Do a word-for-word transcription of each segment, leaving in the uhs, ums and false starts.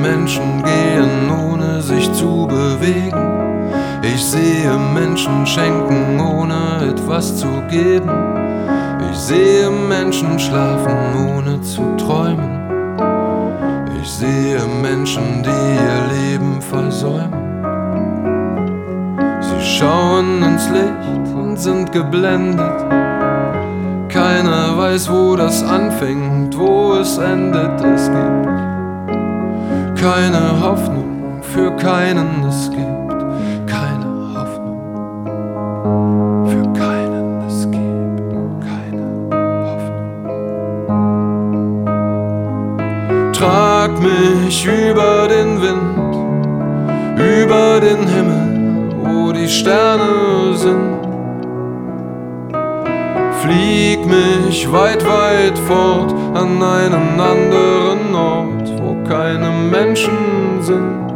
Menschen gehen, ohne sich zu bewegen. Ich sehe Menschen schenken, ohne etwas zu geben. Ich sehe Menschen schlafen, ohne zu träumen. Ich sehe Menschen, die ihr Leben versäumen. Sie schauen ins Licht und sind geblendet. Keiner weiß, wo das anfängt, wo es endet. Es gibt keine Hoffnung für keinen. Es gibt keine Hoffnung für keinen. Es gibt keine Hoffnung. Trag mich über den Wind, über den Himmel, wo die Sterne sind. Flieg mich weit, weit fort an einen anderen Ort, wo keine Menschen sind.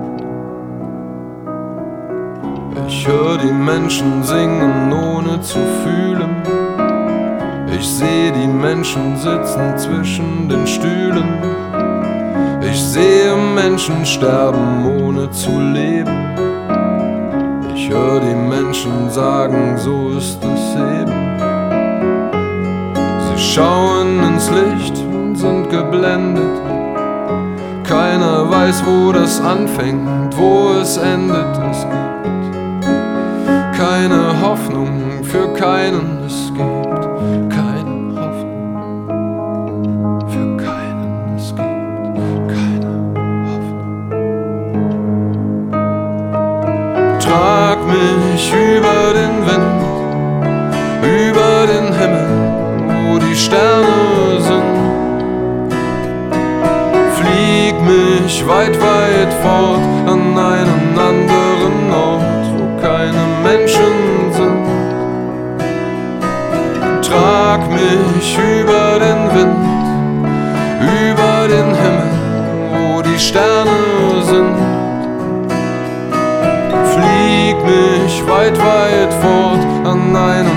Ich höre die Menschen singen, ohne zu fühlen. Ich sehe die Menschen sitzen zwischen den Stühlen. Ich sehe Menschen sterben, ohne zu leben. Ich höre die Menschen sagen, so ist es eben. Schauen ins Licht und sind geblendet. Keiner weiß, wo das anfängt, wo es endet. Es gibt keine Hoffnung für keinen. Es gibt keine Hoffnung für keinen. Es gibt keine Hoffnung. Trag mich über den Wind, über den Himmel, wo die Sterne sind. Flieg mich weit, weit fort an einen anderen Ort, wo keine Menschen sind. Trag mich über den Wind, über den Himmel, wo die Sterne sind. Flieg mich weit, weit fort an einen